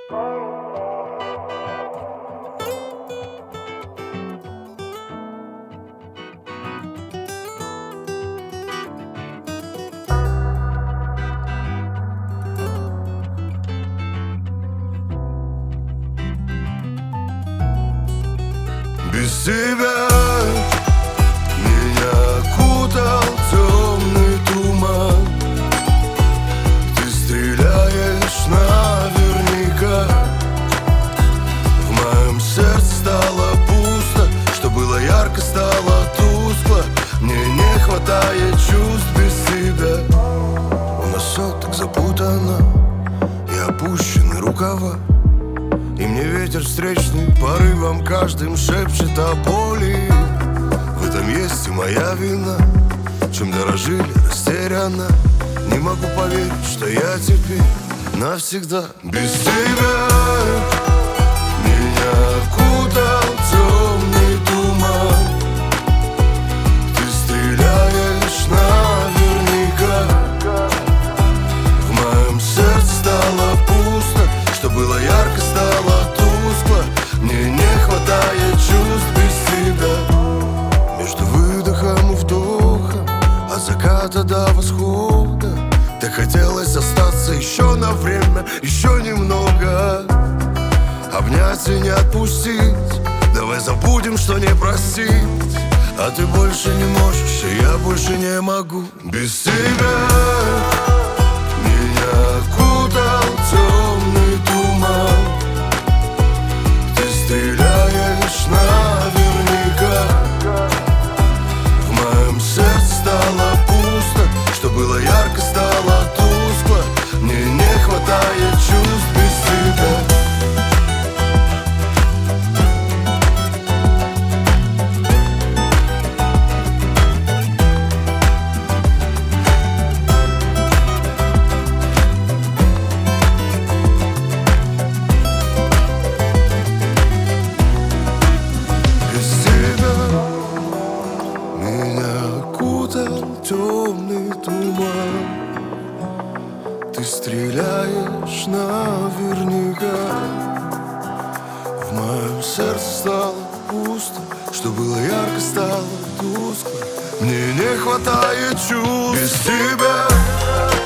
Без тебя меня окутал темный туман. Ты стреляешь наверняка. В моем сердце стало пусто. Что было ярко, стало тускло. Мне не хватает чувств без тебя. У нас все так запутано и опущены рукава. И мне ветер встречный порывом каждым шепчет о боли. В этом есть и моя вина. Чем дорожили, растеряна. Не могу поверить, что я теперь навсегда без тебя. Меня окутал темный туман. Ты стреляешь наверняка. В моем сердце стало пусто. Что было ярко, стало тускло. Мне не хватает чувств без тебя. Между выдохом и вдохом, от заката до восхода, так хотелось остаться еще на время, еще немного. Обнять и не отпустить. Давай забудем, что не простить. А ты больше не можешь, и я больше не могу без тебя. Меня окутал темный туман. Ты стреляешь наверняка. В моем сердце стало пусто. Что было ярко, стало тускло. Мне не хватает чувств без тебя. Темный туман. Ты стреляешь наверняка. В моем сердце стало пусто. Что было ярко, стало тускло. Мне не хватает чувств без тебя.